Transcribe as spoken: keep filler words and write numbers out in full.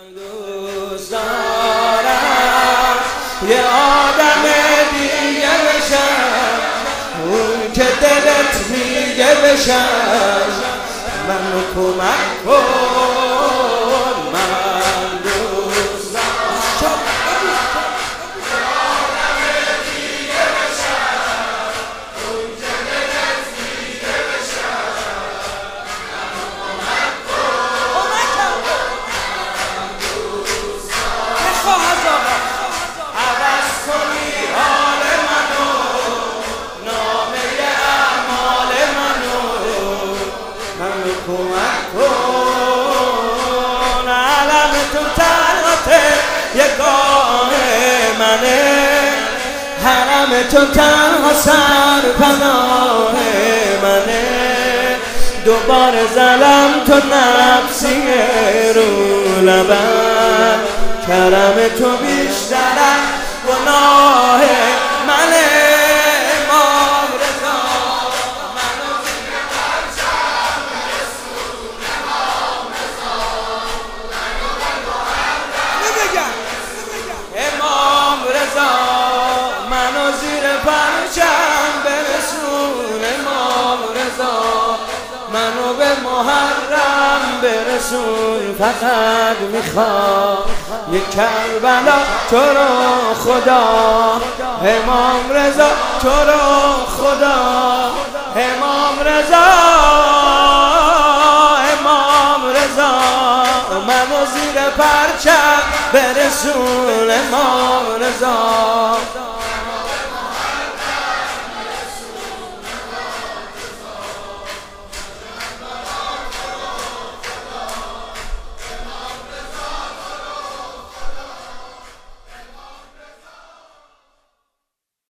دوست دارم یه آدم دیگه بشم، اون که دلت میگه بشم. منو کمک کن، من دوست دارم یه آدم دیگه بشم، اون که دلت میگه بشم. منو کمک کن، من دوست دارم. عوض کنی حال منو، نامه اعمال منو. منو کمک کن، علم تو تنهات یگاه منه، حرم تو تنها سر پناه منه. دوباره زلم تو نفسی رو لبم، کرم تو بیشتر از گناه منه. امام رضا منو زیر پرچم رسول، امام رضا منو به محرم. امام رضا منو زیر پرچم برسون، امام رضا منو به محرم برسون. فقط میخوام یک کربلا تو رو خدا، امام رضا تو رو خدا. امام رضا امام رضا منو زیر پرچم برسون، امام رضا.